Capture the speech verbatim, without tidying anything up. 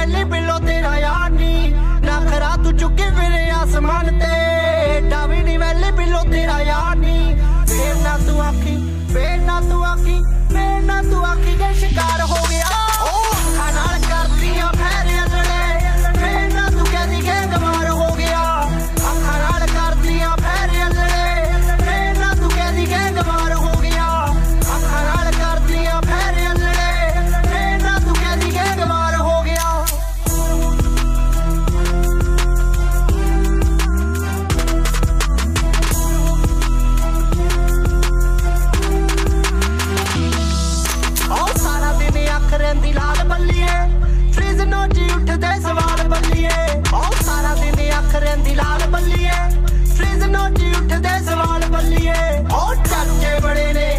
Valley below तेरा यार नी नखरा तू चुके फिरे आसमान ते टावी नी वैली बिलो तेरा यार नी फिर ना तू आखी फिर ना तू आखी फिर ना तू आखी जे शिकार हो गया अखा नाल करदियां फेरे अल्ले फिर ना तू कहदी गैंगवार हो गया अखा नाल करदियां फेरे अल्ले फिर ना तू कहदी गैंगवार हो गया अखा नाल करदियां फेरे अल्ले फिर ना तू कहदी गैंगवार हो गया। ओ सारा दिन अख रहिंदी लाल बल्लिए फ्रिज नोची उठदे सवाल बल्लिए ओ सारा दिन अख रहिंदी लाल बल्लिए फ्रिज नोची उठदे सवाल बल्लिए ओ चाचे बड़े ने